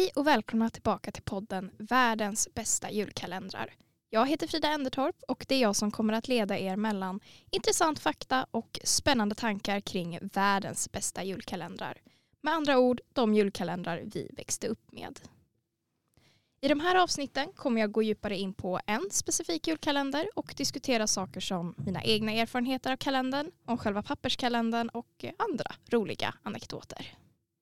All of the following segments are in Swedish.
Hej och välkomna tillbaka till podden Världens bästa julkalendrar. Jag heter Frida Endertorp och det är jag som kommer att leda er mellan intressant fakta och spännande tankar kring världens bästa julkalendrar. Med andra ord, de julkalendrar vi växte upp med. I de här avsnitten kommer jag gå djupare in på en specifik julkalender och diskutera saker som mina egna erfarenheter av kalendern, om själva papperskalendern och andra roliga anekdoter.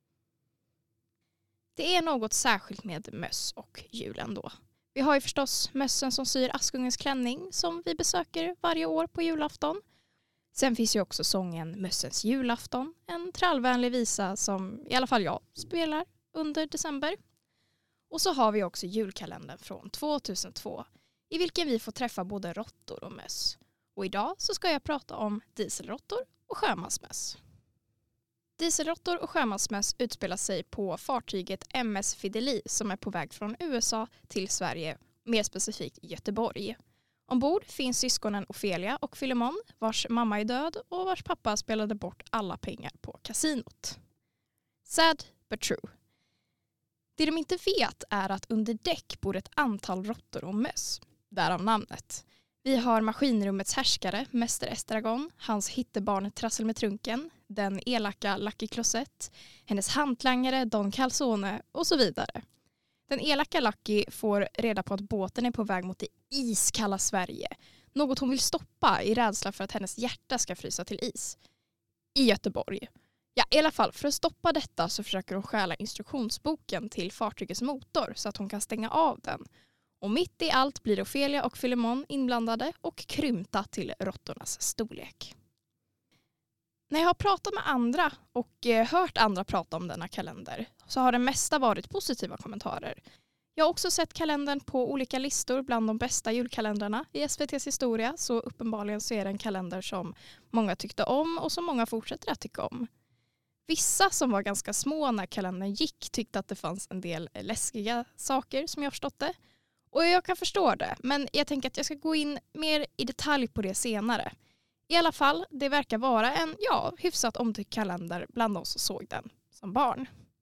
Det är något särskilt med möss och julen då. Vi har ju förstås mössen som syr Askungens klänning som vi besöker varje år på julafton. Sen finns ju också sången Mössens julafton, en trallvänlig visa som i alla fall jag spelar under december. Och så har vi också julkalendern från 2002 i vilken vi får träffa både råttor och möss. Och idag så ska jag prata om dieselråttor och sjömansmöss. Dieselråttor och sjömansmöss utspelar sig på fartyget MS Fideli som är på väg från USA till Sverige, mer specifikt Göteborg. Ombord finns syskonen Ofelia och Filemon, vars mamma är död och vars pappa spelade bort alla pengar på kasinot. Sad but true. Det de inte vet är att under däck bor ett antal råttor och möss, därav namnet. Vi har maskinrummets härskare, Mäster Estragon, hans hittebarn Trassel med trunken, den elaka Lucky Closet, hennes hantlangare Don Calzone och så vidare. Den elaka Lucky får reda på att båten är på väg mot det iskalla Sverige. Något hon vill stoppa i rädsla för att hennes hjärta ska frysa till is. I Göteborg. Ja, i alla fall för att stoppa detta så försöker hon stjäla instruktionsboken till fartygets motor så att hon kan stänga av den. Och mitt i allt blir Ofelia och Filemon inblandade och krympta till råttornas storlek. När jag har pratat med andra och hört andra prata om denna kalender så har det mesta varit positiva kommentarer. Jag har också sett kalendern på olika listor bland de bästa julkalendrarna i SVT:s historia, så uppenbarligen så är det en kalender som många tyckte om och som många fortsätter att tycka om. Vissa som var ganska små när kalendern gick tyckte att det fanns en del läskiga saker som jag förstått det. Och jag kan förstå det, men jag tänker att jag ska gå in mer i detalj på det senare. I alla fall, det verkar vara en hyfsat omtyckt kalender bland de som såg den som barn.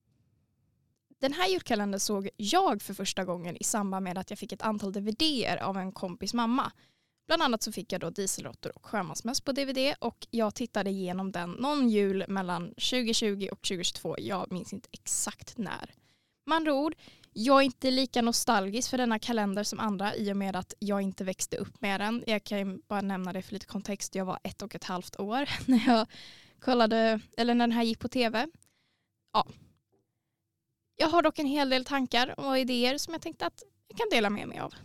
Den här julkalendern såg jag för första gången i samband med att jag fick ett antal DVD:er av en kompis mamma. Bland annat så fick jag då dieselråttor och sjömansmöss på DVD och jag tittade igenom den någon jul mellan 2020 och 2022. Jag minns inte exakt när. Med andra ord, jag är inte lika nostalgisk för denna kalender som andra i och med att jag inte växte upp med den. Jag kan bara nämna det för lite kontext. Jag var 1,5 år när jag kollade, eller när den här gick på tv. Ja. Jag har dock en hel del tankar och idéer som jag tänkte att jag kan dela med mig av.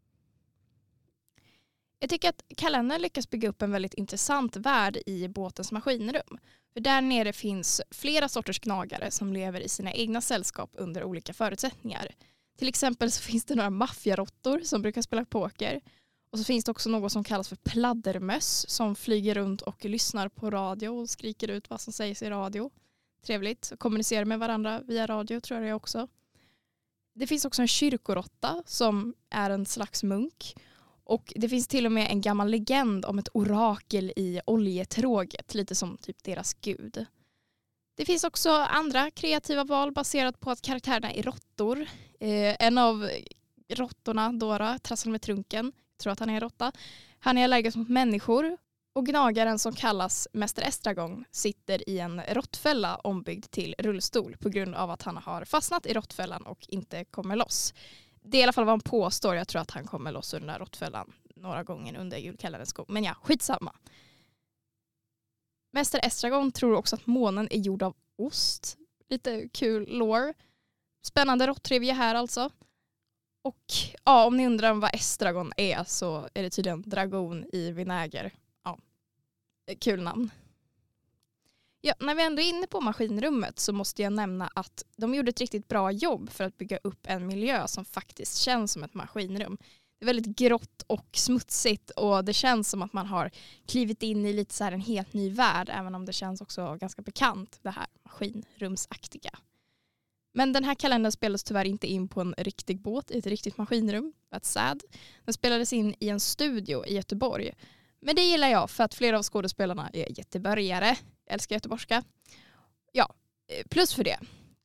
Jag tycker att kalendern lyckas bygga upp en väldigt intressant värld i båtens maskinrum. För där nere finns flera sorters gnagare som lever i sina egna sällskap under olika förutsättningar. Till exempel så finns det några maffiaråttor som brukar spela poker. Och så finns det också något som kallas för pladdermöss som flyger runt och lyssnar på radio och skriker ut vad som sägs i radio. Trevligt. Kommunicerar med varandra via radio tror jag också. Det finns också en kyrkoråtta som är en slags munk. Och det finns till och med en gammal legend om ett orakel i oljetråget, lite som typ deras gud. Det finns också andra kreativa val baserat på att karaktärerna är råttor. En av råttorna, Dora, Trassel med trunken, jag tror att han är en råtta. Han är allergisk mot människor och gnagaren som kallas Mäster Estragon sitter i en råttfälla ombyggd till rullstol på grund av att han har fastnat i råttfällan och inte kommer loss. Det är i alla fall vad han påstår. Jag tror att han kommer loss ur den där råttfällan några gånger under julkalenderns gång. Men ja, skitsamma. Mäster Estragon tror också att månen är gjord av ost. Lite kul lore. Spännande råttrivia här alltså. Och ja, om ni undrar vad Estragon är så är det tydligen dragon i vinäger. Ja, kul namn. Ja, när vi ändå är inne på maskinrummet så måste jag nämna att de gjorde ett riktigt bra jobb för att bygga upp en miljö som faktiskt känns som ett maskinrum. Det är väldigt grått och smutsigt och det känns som att man har klivit in i lite så här en helt ny värld, även om det känns också ganska bekant, det här maskinrumsaktiga. Men den här kalendern spelades tyvärr inte in på en riktig båt i ett riktigt maskinrum. That's sad. Den spelades in i en studio i Göteborg. Men det gillar jag för att flera av skådespelarna är göteborgare. Jag älskar göteborgska. Ja, plus för det.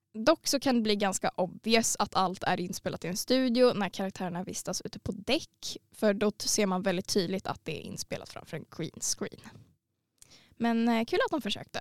Dock så kan det bli ganska obvious att allt är inspelat i en studio när karaktärerna vistas ute på däck. För då ser man väldigt tydligt att det är inspelat framför en green screen. Men kul att de försökte.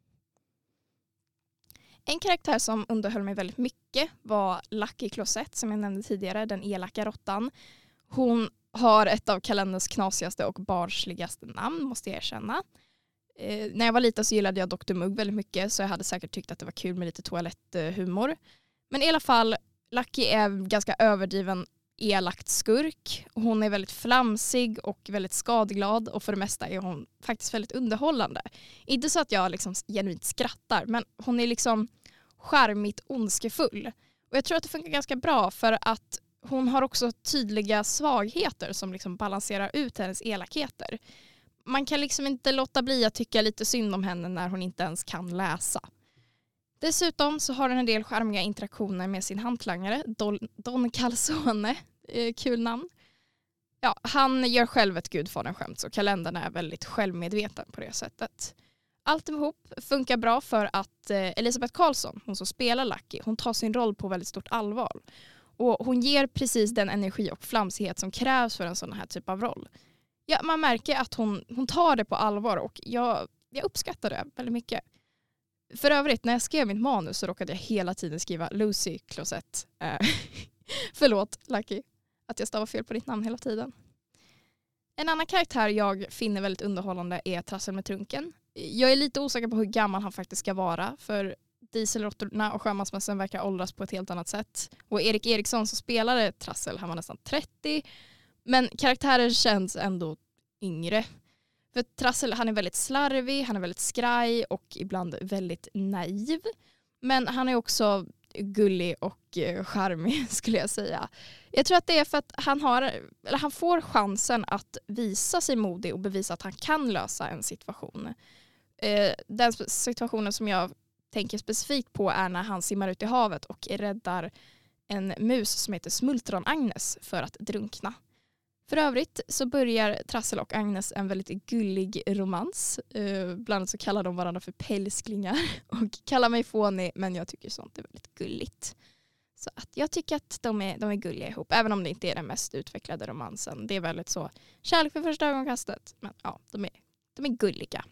En karaktär som underhöll mig väldigt mycket var Lucky Closet, som jag nämnde tidigare, den elaka råttan. Hon har ett av kalenderns knasigaste och barnsligaste namn, måste jag erkänna. När jag var liten så gillade jag Dr. Mugg väldigt mycket, så jag hade säkert tyckt att det var kul med lite toaletthumor. Men i alla fall, Lucky är ganska överdriven elakt skurk. Hon är väldigt flamsig och väldigt skadglad, och för det mesta är hon faktiskt väldigt underhållande. Inte så att jag liksom genuint skrattar, men hon är liksom charmigt ondskefull. Och jag tror att det funkar ganska bra för att hon har också tydliga svagheter som liksom balanserar ut hennes elakheter. Man kan liksom inte låta bli att tycka lite synd om henne när hon inte ens kan läsa. Dessutom så har den en del charmiga interaktioner med sin hantlangare, Don Calzone. Kul namn. Ja, han gör själv ett gudfadern-skämt, så kalendern är väldigt självmedveten på det sättet. Allt ihop funkar bra för att Elisabeth Karlsson, hon som spelar Lucky, hon tar sin roll på väldigt stort allvar. Och hon ger precis den energi och flamsighet som krävs för en sån här typ av roll. Ja, man märker att hon tar det på allvar, och jag uppskattar det väldigt mycket. För övrigt, när jag skrev mitt manus så råkade jag hela tiden skriva Lucy Closet. Förlåt, Lucky, att jag stavar fel på ditt namn hela tiden. En annan karaktär jag finner väldigt underhållande är Trassel med trunken. Jag är lite osäker på hur gammal han faktiskt ska vara, för Dieselråttorna och Sjömansmässen verkar åldras på ett helt annat sätt. Och Erik Eriksson som spelade Trassel, han var nästan 30. Men karaktären känns ändå yngre. För Trassel, han är väldigt slarvig, han är väldigt skraj och ibland väldigt naiv. Men han är också gullig och charmig, skulle jag säga. Jag tror att det är för att han får chansen att visa sig modig och bevisa att han kan lösa en situation. Den situationen som jag tänker specifikt på är när han simmar ut i havet och räddar en mus som heter Smultron-Agnes för att drunkna. För övrigt så börjar Trassel och Agnes en väldigt gullig romans. Bland annat så kallar de varandra för pälsklingar och kallar mig fånig, men jag tycker sånt är väldigt gulligt. Så att jag tycker att de är gulliga ihop, även om det inte är den mest utvecklade romansen. Det är väldigt så kärlek för första ögonkastet, men ja, de är gulliga.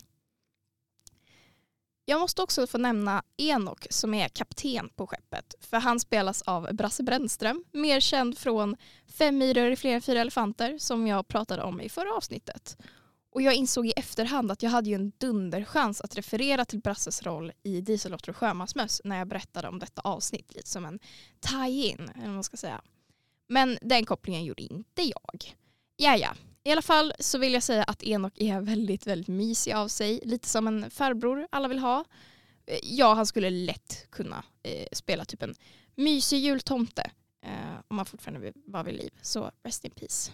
Jag måste också få nämna Enok som är kapten på skeppet. För han spelas av Brasse Brännström, mer känd från 5 myror i flera 4 elefanter som jag pratade om i förra avsnittet. Och jag insåg i efterhand att jag hade ju en dunderchans att referera till Brasses roll i Dieselråttor och Sjömansmöss när jag berättade om detta avsnitt, lite som en tie-in, eller vad man ska säga. Men den kopplingen gjorde inte jag. Ja. I alla fall så vill jag säga att Enok är väldigt, väldigt mysig av sig. Lite som en farbror alla vill ha. Ja, han skulle lätt kunna spela typ en mysig jultomte. Om man fortfarande var vid liv. Så rest in peace.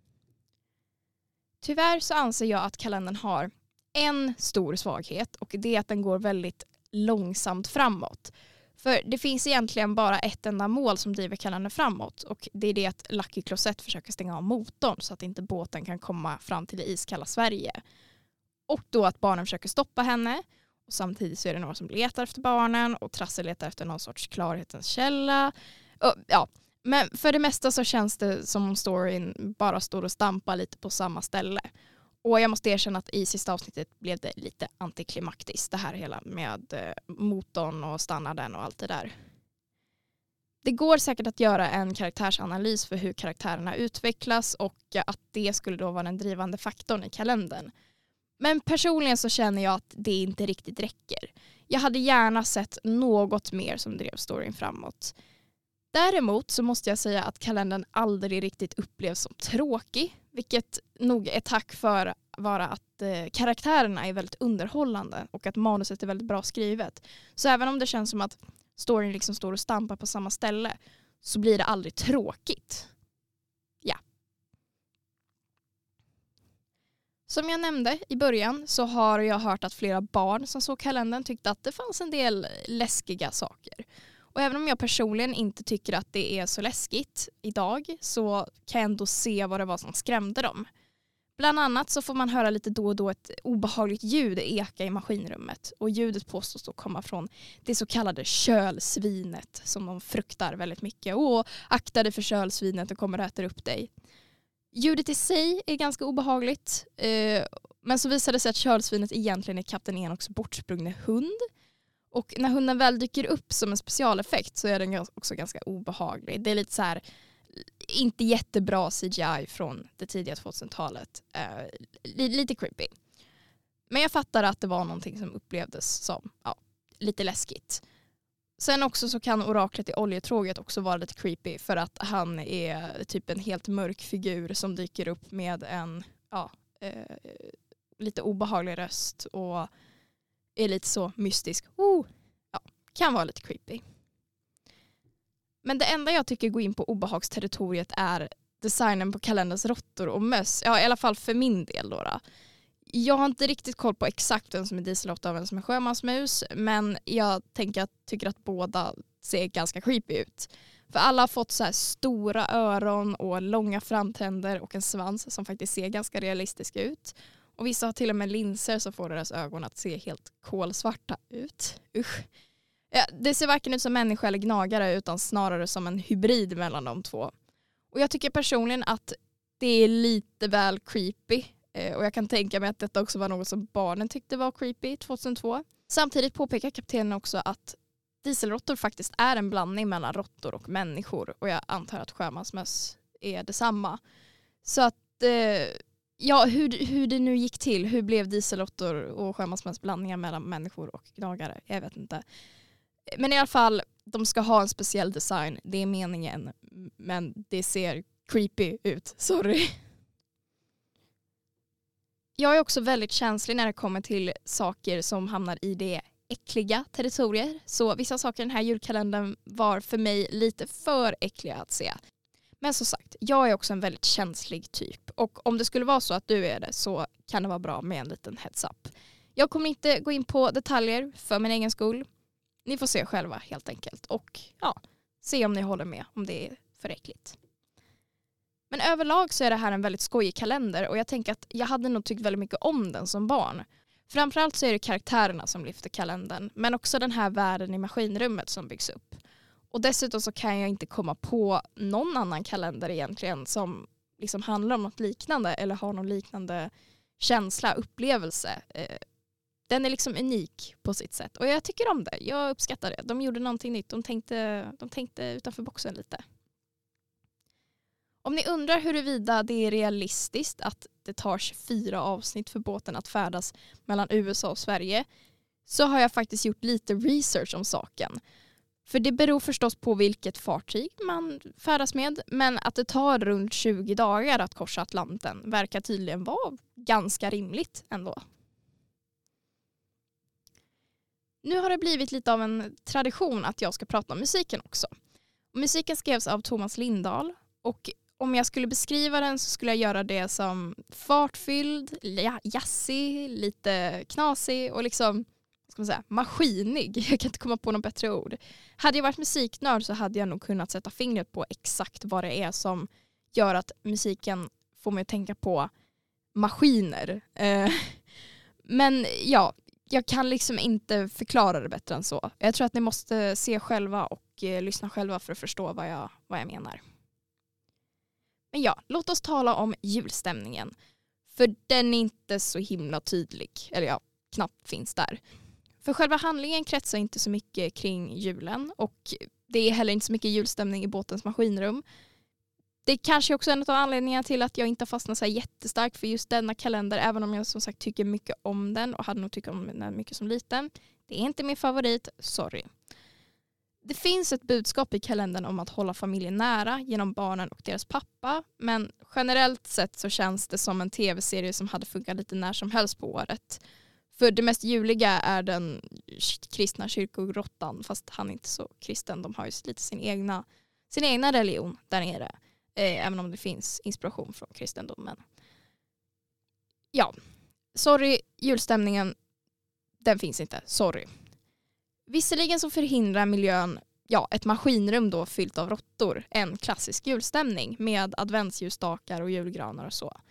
Tyvärr så anser jag att kalendern har en stor svaghet. Och det är att den går väldigt långsamt framåt. För det finns egentligen bara ett enda mål som driver kalendern framåt. Och det är det att Lucky Closet försöker stänga av motorn så att inte båten kan komma fram till det iskalla Sverige. Och då att barnen försöker stoppa henne. Och samtidigt så är det några som letar efter barnen. Och Trassel letar efter någon sorts klarhetens källa. Och, ja. Men för det mesta så känns det som om storyn bara står och stampar lite på samma ställe. Och jag måste erkänna att i sista avsnittet blev det lite antiklimaktiskt. Det här hela med motorn och standarden och allt det där. Det går säkert att göra en karaktärsanalys för hur karaktärerna utvecklas och att det skulle då vara den drivande faktorn i kalendern. Men personligen så känner jag att det inte riktigt räcker. Jag hade gärna sett något mer som drev storyn framåt. Däremot så måste jag säga att kalendern aldrig riktigt upplevs som tråkig. Vilket nog är tack för vara att karaktärerna är väldigt underhållande och att manuset är väldigt bra skrivet. Så även om det känns som att storyn liksom står och stampar på samma ställe så blir det aldrig tråkigt. Ja. Som jag nämnde i början så har jag hört att flera barn som såg kalendern tyckte att det fanns en del läskiga saker. Och även om jag personligen inte tycker att det är så läskigt idag så kan jag ändå se vad det var som skrämde dem. Bland annat så får man höra lite då och då ett obehagligt ljud eka i maskinrummet. Och ljudet påstås då komma från det så kallade kölsvinet som de fruktar väldigt mycket. Akta dig för kölsvinet och kommer att äta upp dig. Ljudet i sig är ganska obehagligt. Men så visade det sig att kölsvinet egentligen är kapten Enoks bortsprungne hund. Och när hunden väl dyker upp som en specialeffekt så är den också ganska obehaglig. Det är lite så här, inte jättebra CGI från det tidiga 2000-talet. Lite creepy. Men jag fattar att det var någonting som upplevdes som lite läskigt. Sen också så kan oraklet i oljetråget också vara lite creepy för att han är typ en helt mörk figur som dyker upp med en lite obehaglig röst och är lite så mystisk. Kan vara lite creepy. Men det enda jag tycker går in på obehagsterritoriet är designen på kalenderns råttor och möss. Ja, i alla fall för min del då. Jag har inte riktigt koll på exakt vem som är dieselråtta och vem som är sjömansmus. Men jag tycker att båda ser ganska creepy ut. För alla har fått så här stora öron och långa framtänder och en svans som faktiskt ser ganska realistisk ut. Och vissa har till och med linser som får deras ögon att se helt kolsvarta ut. Usch. Ja, det ser varken ut som människa eller gnagare utan snarare som en hybrid mellan de två. Och jag tycker personligen att det är lite väl creepy. Och jag kan tänka mig att detta också var något som barnen tyckte var creepy 2002. Samtidigt påpekar kaptenen också att dieselråttor faktiskt är en blandning mellan råttor och människor. Och jag antar att sjömansmöss är detsamma. Så att hur det nu gick till, hur blev dieselråttor och sjömansmöss blandningar mellan människor och gnagare? Jag vet inte. Men i alla fall, de ska ha en speciell design. Det är meningen. Men det ser creepy ut. Sorry. Jag är också väldigt känslig när det kommer till saker som hamnar i det äckliga territorier. Så vissa saker i den här julkalendern var för mig lite för äckliga att se. Men som sagt, jag är också en väldigt känslig typ. Och om det skulle vara så att du är det så kan det vara bra med en liten heads up. Jag kommer inte gå in på detaljer för min egen skull. Ni får se själva helt enkelt. Och se om ni håller med om det är för äckligt. Men överlag så är det här en väldigt skojig kalender. Och jag tänker att jag hade nog tyckt väldigt mycket om den som barn. Framförallt så är det karaktärerna som lyfter kalendern. Men också den här världen i maskinrummet som byggs upp. Och dessutom så kan jag inte komma på någon annan kalender egentligen som liksom handlar om något liknande. Eller har någon liknande känsla, upplevelse. Den är liksom unik på sitt sätt. Och jag tycker om det. Jag uppskattar det. De gjorde någonting nytt. De tänkte utanför boxen lite. Om ni undrar huruvida det är realistiskt att det tar 24 avsnitt för båten att färdas mellan USA och Sverige så har jag faktiskt gjort lite research om saken. För det beror förstås på vilket fartyg man färdas med, men att det tar runt 20 dagar att korsa Atlanten verkar tydligen vara ganska rimligt ändå. Nu har det blivit lite av en tradition att jag ska prata om musiken också. Musiken skrevs av Thomas Lindahl och om jag skulle beskriva den så skulle jag göra det som fartfylld, jazzig, lite knasig och liksom maskinig. Jag kan inte komma på något bättre ord. Hade jag varit musiknörd så hade jag nog kunnat sätta fingret på exakt vad det är som gör att musiken får mig att tänka på maskiner. Men ja, jag kan liksom inte förklara det bättre än så. Jag tror att ni måste se själva och lyssna själva för att förstå vad jag menar. Men ja, låt oss tala om julstämningen. För den är inte så himla tydlig. Eller knappt finns där. För själva handlingen kretsar inte så mycket kring julen. Och det är heller inte så mycket julstämning i båtens maskinrum. Det är kanske också en av anledningarna till att jag inte fastnar så här jättestarkt för just denna kalender. Även om jag som sagt tycker mycket om den och hade nog tyckt om den mycket som liten. Det är inte min favorit, sorry. Det finns ett budskap i kalendern om att hålla familjen nära genom barnen och deras pappa. Men generellt sett så känns det som en tv-serie som hade funkat lite när som helst på året. För det mest juliga är den kristna kyrkogrottan. Fast han är inte så kristen. De har ju lite sin egna religion där nere. Även om det finns inspiration från kristendomen. Ja, sorry, julstämningen, den finns inte. Sorry. Visserligen så förhindrar miljön, ett maskinrum då fyllt av råttor, en klassisk julstämning med adventsljusstakar och julgranar och så.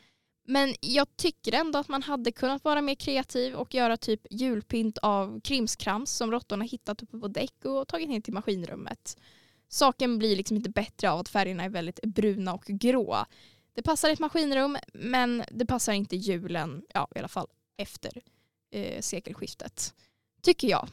Men jag tycker ändå att man hade kunnat vara mer kreativ och göra typ julpynt av krimskrams som råttorna hittat uppe på däck och tagit ner till maskinrummet. Saken blir liksom inte bättre av att färgerna är väldigt bruna och grå. Det passar ett maskinrum, men det passar inte julen, ja i alla fall efter sekelskiftet, tycker jag.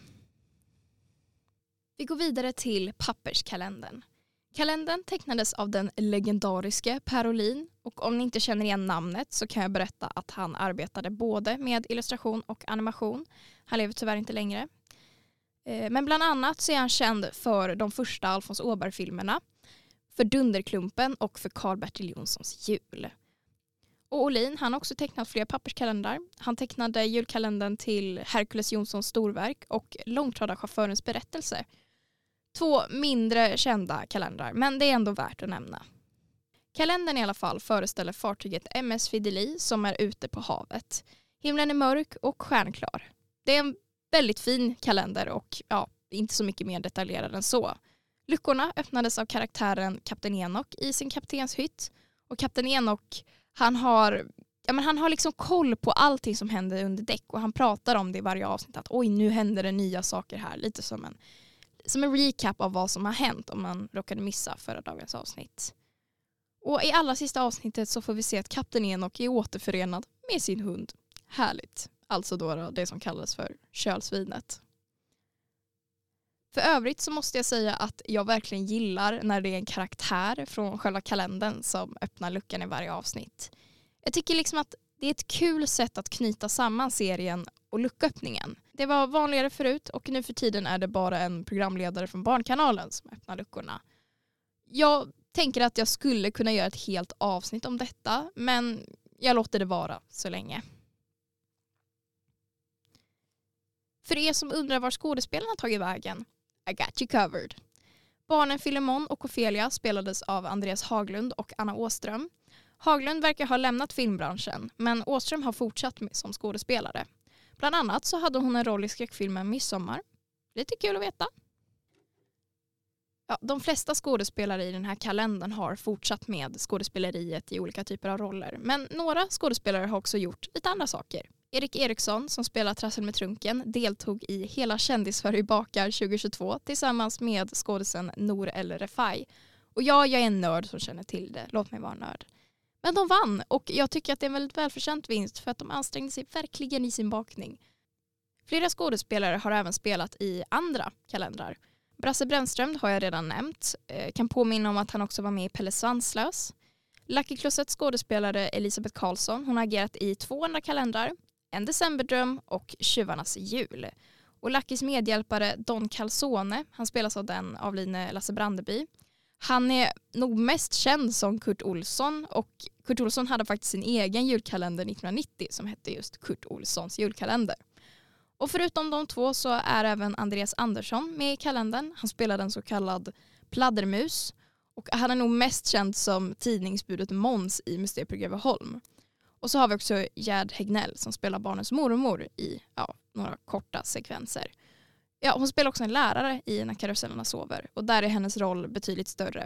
Vi går vidare till papperskalendern. Kalendern tecknades av den legendariske Per Olin, och om ni inte känner igen namnet så kan jag berätta att han arbetade både med illustration och animation. Han lever tyvärr inte längre. Men bland annat så är han känd för de första Alfons Åberg-filmerna, för Dunderklumpen och för Karl-Bertil Jonssons jul. Och Olin, han har också tecknat flera papperskalendrar. Han tecknade julkalendern till Herkules Jonssons storverk och Långtradarchaufförens berättelse. 2 mindre kända kalendrar, men det är ändå värt att nämna. Kalendern i alla fall föreställer fartyget MS Fideli som är ute på havet. Himlen är mörk och stjärnklar. Det är en väldigt fin kalender och inte så mycket mer detaljerad än så. Luckorna öppnades av karaktären Kapten Enok i sin kaptenshytt. Och Kapten Enok, han har liksom koll på allting som händer under däck, och han pratar om det i varje avsnitt att oj, nu händer det nya saker här. Lite som en recap av vad som har hänt om man råkade missa förra dagens avsnitt. Och i allra sista avsnittet så får vi se att Kapten Enok är återförenad med sin hund. Härligt. Alltså då det som kallas för kölsvinet. För övrigt så måste jag säga att jag verkligen gillar när det är en karaktär från själva kalendern som öppnar luckan i varje avsnitt. Jag tycker liksom att det är ett kul sätt att knyta samman serien och lucköppningen. Det var vanligare förut och nu för tiden är det bara en programledare från Barnkanalen som öppnar luckorna. Jag tänker att jag skulle kunna göra ett helt avsnitt om detta, men jag låter det vara så länge. För er som undrar var skådespelarna tagit vägen, I got you covered. Barnen Filemon och Ofelia spelades av Andreas Haglund och Anna Åström. Haglund verkar ha lämnat filmbranschen, men Åström har fortsatt som skådespelare. Bland annat så hade hon en roll i skräckfilmen Midsommar. Lite kul att veta. Ja, de flesta skådespelare i den här kalendern har fortsatt med skådespeleriet i olika typer av roller. Men några skådespelare har också gjort lite andra saker. Erik Eriksson som spelar Trassel med trunken deltog i Hela kändisför bakar 2022 tillsammans med skådisen Nour El Refai. Och jag är en nörd som känner till det. Låt mig vara nörd. Men de vann och jag tycker att det är en väldigt välförtjänt vinst för att de ansträngde sig verkligen i sin bakning. Flera skådespelare har även spelat i andra kalendrar. Brasse Brännström har jag redan nämnt. Kan påminna om att han också var med i Pelle Svanslös. Lucky Closets skådespelare Elisabeth Karlsson, hon har agerat i 2 andra kalendrar. En decemberdröm och Tjuvarnas jul. Och Luckys medhjälpare Don Calzone, han spelas av den avlidne Lasse Brandeby. Han är nog mest känd som Kurt Olsson, och Kurt Olsson hade faktiskt sin egen julkalender 1990 som hette just Kurt Olssons julkalender. Och förutom de 2 så är även Andreas Andersson med i kalendern. Han spelar en så kallad pladdermus och han är nog mest känd som tidningsbudet Måns i Mysteriet på Greveholm. Och så har vi också Gerd Hägnell som spelar barnens mormor i några korta sekvenser. Ja, hon spelar också en lärare i När karusellerna sover och där är hennes roll betydligt större.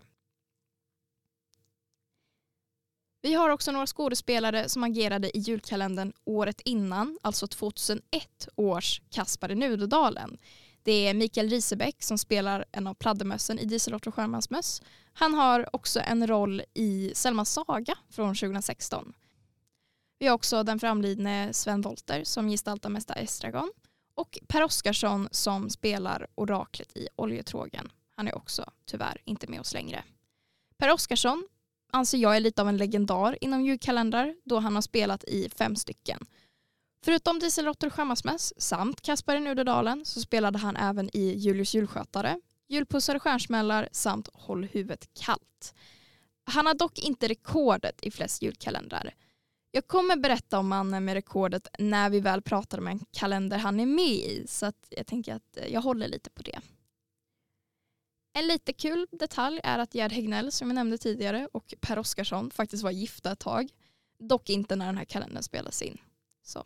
Vi har också några skådespelare som agerade i julkalendern året innan, alltså 2001 års Kaspar i Nudodalen. Det är Mikael Risebeck som spelar en av pladdermössen i Dieselot och Stjärnmans möss. Han har också en roll i Selmas saga från 2016. Vi har också den framlidne Sven Wollter som gestaltar Mäster Estragon. Och Per Oscarsson som spelar oraklet i Oljetrågen. Han är också tyvärr inte med oss längre. Per Oscarsson anser jag är lite av en legendar inom julkalendrar då han har spelat i 5 stycken. Förutom Dieselråttor och Skämmasmäss samt Kaspar i Nudodalen så spelade han även i Julius julskötare, Julpussar och stjärnsmällar samt Håll huvudet kallt. Han har dock inte rekordet i flest julkalendrar. Jag kommer berätta om mannen med rekordet när vi väl pratar om en kalender han är med i, så att jag tänker att jag håller lite på det. En lite kul detalj är att Gerd Hägnell som jag nämnde tidigare och Per Oscarsson faktiskt var gifta ett tag. Dock inte när den här kalendern spelas in. Så.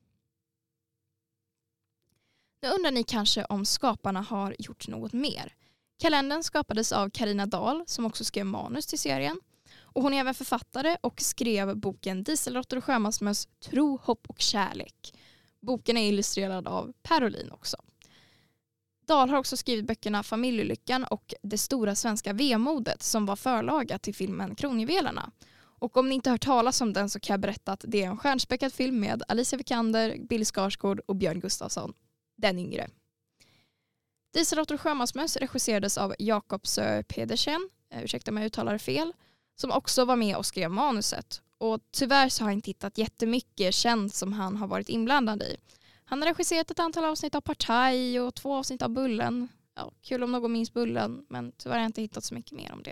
Nu undrar ni kanske om skaparna har gjort något mer. Kalendern skapades av Carina Dahl som också skrev manus till serien. Och hon är även författare och skrev boken Dieselråttor och sjömansmöss, tro, hopp och kärlek. Boken är illustrerad av Parolin också. Dahl har också skrivit böckerna Familjelyckan och Det stora svenska vemodet som var förlaga till filmen Kronjuvelerna. Och om ni inte hört talas om den så kan jag berätta att det är en stjärnspäckad film med Alicia Vikander, Bill Skarsgård och Björn Gustafsson, den yngre. Dieselråttor och sjömansmöss regisserades av Jakob Sö Pedersen, ursäkta om jag uttalar det fel, som också var med och skrev manuset. Och tyvärr så har jag inte hittat jättemycket känt som han har varit inblandad i. Han har regisserat ett antal avsnitt av Partaj och 2 avsnitt av Bullen. Ja, kul om någon minns Bullen, men tyvärr har jag inte hittat så mycket mer om det.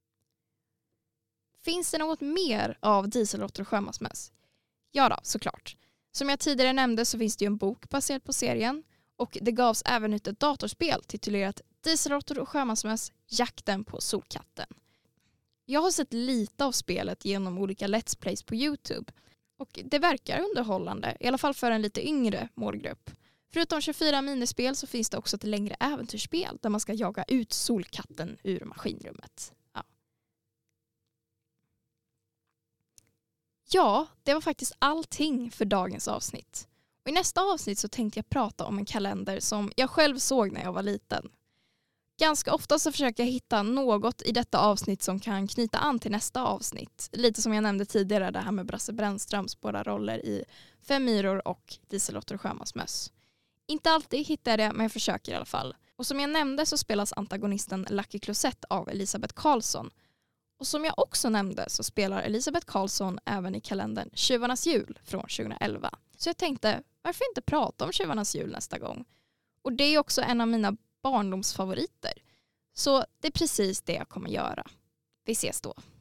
Finns det något mer av Dieselråttor och sjömansmöss? Ja då, såklart. Som jag tidigare nämnde så finns det ju en bok baserad på serien. Och det gavs även ut ett datorspel titulerat Dieselråttor och sjömansmöss, jakten på Solkatten. Jag har sett lite av spelet genom olika Let's Plays på YouTube. Och det verkar underhållande, i alla fall för en lite yngre målgrupp. Förutom 24 minispel så finns det också ett längre äventyrsspel där man ska jaga ut Solkatten ur maskinrummet. Ja, det var faktiskt allting för dagens avsnitt. Och i nästa avsnitt så tänkte jag prata om en kalender som jag själv såg när jag var liten. Ganska ofta så försöker jag hitta något i detta avsnitt som kan knyta an till nästa avsnitt. Lite som jag nämnde tidigare, det här med Brasse Brännströms båda roller i 5 myror och Dieselråttor och sjömansmöss. Inte alltid hittar jag det, men jag försöker i alla fall. Och som jag nämnde så spelas antagonisten Lucky Closet av Elisabeth Karlsson. Och som jag också nämnde så spelar Elisabeth Karlsson även i kalendern Tjuvarnas jul från 2011. Så jag tänkte, varför inte prata om Tjuvarnas jul nästa gång? Och det är också en av mina barndomsfavoriter. Så det är precis det jag kommer göra. Vi ses då.